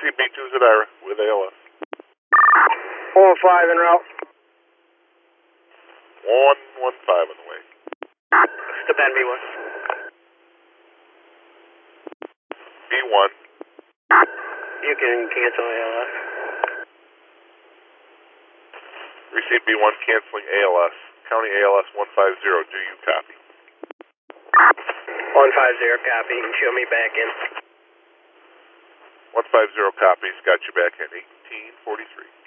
Receive B2 Zadira with ALS. 115 en route. 115 on the way. Step down B1. B1. You can cancel ALS. Receive B1 canceling ALS. County ALS 150. Do you copy? 150 copy. You can show me back in. 150 copies. Got you back in 1843.